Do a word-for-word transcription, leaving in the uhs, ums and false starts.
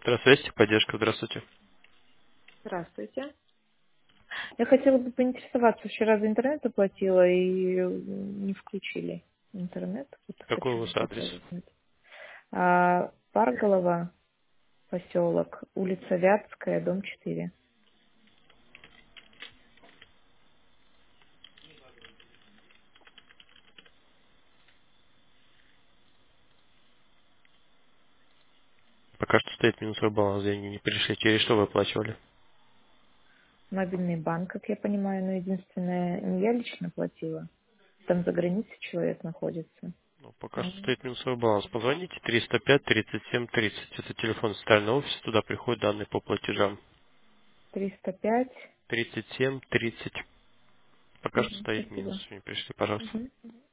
Здравствуйте, поддержка, здравствуйте. Здравствуйте. Я хотела бы поинтересоваться. Вчера за интернет оплатила и э, не включили интернет. Вот Какой у хочу вас адрес? попробовать. А, Парголова, поселок, улица Вятская, дом четыре. Пока что стоит минусовой баланс, деньги не пришли. Через что вы оплачивали? Мобильный банк, как я понимаю, но единственное, не я лично платила. Там за границей человек находится. Ну, пока что М, стоит минусовой баланс. Позвоните триста пять тридцать семь тридцать. Это телефон социального офиса, туда приходят данные по платежам. триста пять. тридцать семь тридцать. Пока что Мгм, стоит минус, спасибо. не пришли, пожалуйста. Мгм.